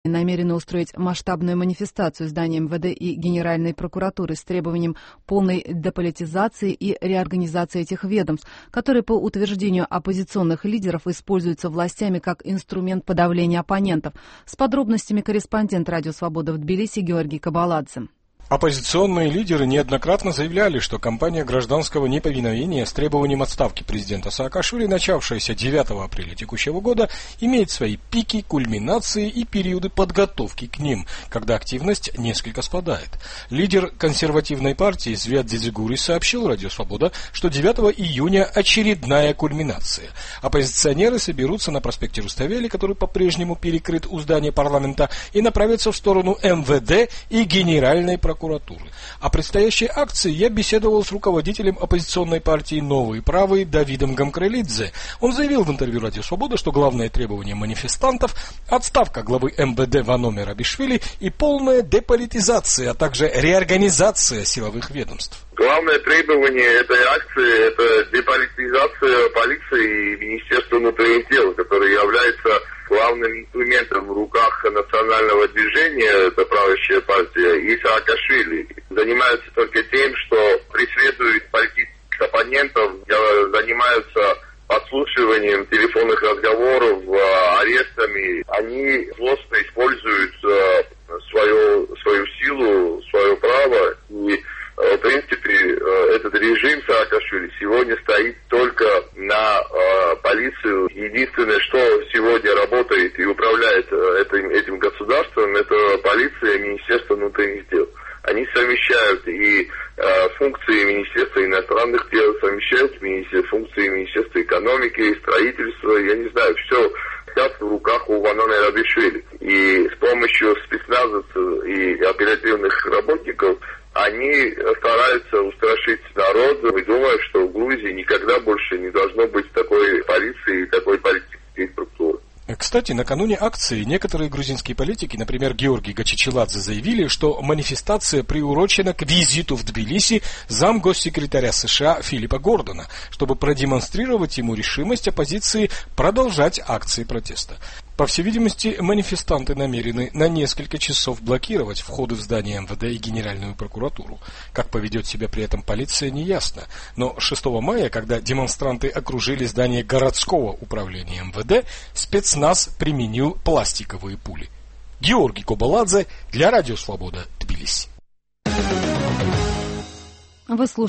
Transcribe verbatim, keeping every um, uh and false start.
намерены устроить масштабную манифестацию здания эм вэ дэ и Генеральной прокуратуры с требованием полной деполитизации и реорганизации этих ведомств, которые, по утверждению оппозиционных лидеров, используются властями как инструмент подавления оппонентов. С подробностями корреспондент «Радио Свобода» в Тбилиси Георгий Кабаладзе. Оппозиционные лидеры неоднократно заявляли, что кампания гражданского неповиновения с требованием отставки президента Саакашвили, начавшаяся девятого апреля текущего года, имеет свои пики, кульминации и периоды подготовки к ним, когда активность несколько спадает. Лидер консервативной партии Звят Дзидзигури сообщил «Радио Свобода», что девятого июня очередная кульминация. Оппозиционеры соберутся на проспекте Руставели, который по-прежнему перекрыт у здания парламента, и направятся в сторону эм вэ дэ и Генеральной прокуратуры. О предстоящей акции я беседовал с руководителем оппозиционной партии «Новые правые» Давидом Гамкрелидзе. Он заявил в интервью «Радио Свобода», что главное требование манифестантов – отставка главы эм вэ дэ Вано Мерабишвили и полная деполитизация, а также реорганизация силовых ведомств. Главное требование этой акции – это деполитизация полиции и Министерства внутренних дел, которое является главным инструментом в руках национального движения, это правящая партия, и Саакашвили. Занимаются только тем, что преследуют политических оппонентов, занимаются подслушиванием телефонных разговоров, арестами. Они злостно используют свою, свою силу, свое право. И, в принципе, этот режим Саакашвили сегодня стоит только на э, полицию. Единственное, что сегодня работает и управляет этим, этим государством, это полиция и Министерство внутренних дел. Они совмещают и э, функции Министерства иностранных дел, совмещают функции Министерства экономики, строительства, я не знаю, все сейчас в руках у Вано Мерабишвили. И с помощью спецназовцев и оперативных работников они стараются устрашить народ и думают, что в Грузии никогда больше не должно быть такой полиции и такой политической структуры. Кстати, накануне акции некоторые грузинские политики, например, Георгий Гачичеладзе, заявили, что манифестация приурочена к визиту в Тбилиси замгоссекретаря США Филиппа Гордона, чтобы продемонстрировать ему решимость оппозиции продолжать акции протеста. По всей видимости, манифестанты намерены на несколько часов блокировать входы в здание эм вэ дэ и Генеральную прокуратуру. Как поведет себя при этом полиция, неясно. Но шестого мая, когда демонстранты окружили здание городского управления эм вэ дэ, спецназ применил пластиковые пули. Георгий Кабаладзе для Радио Свобода, Тбилиси. Вы слушаете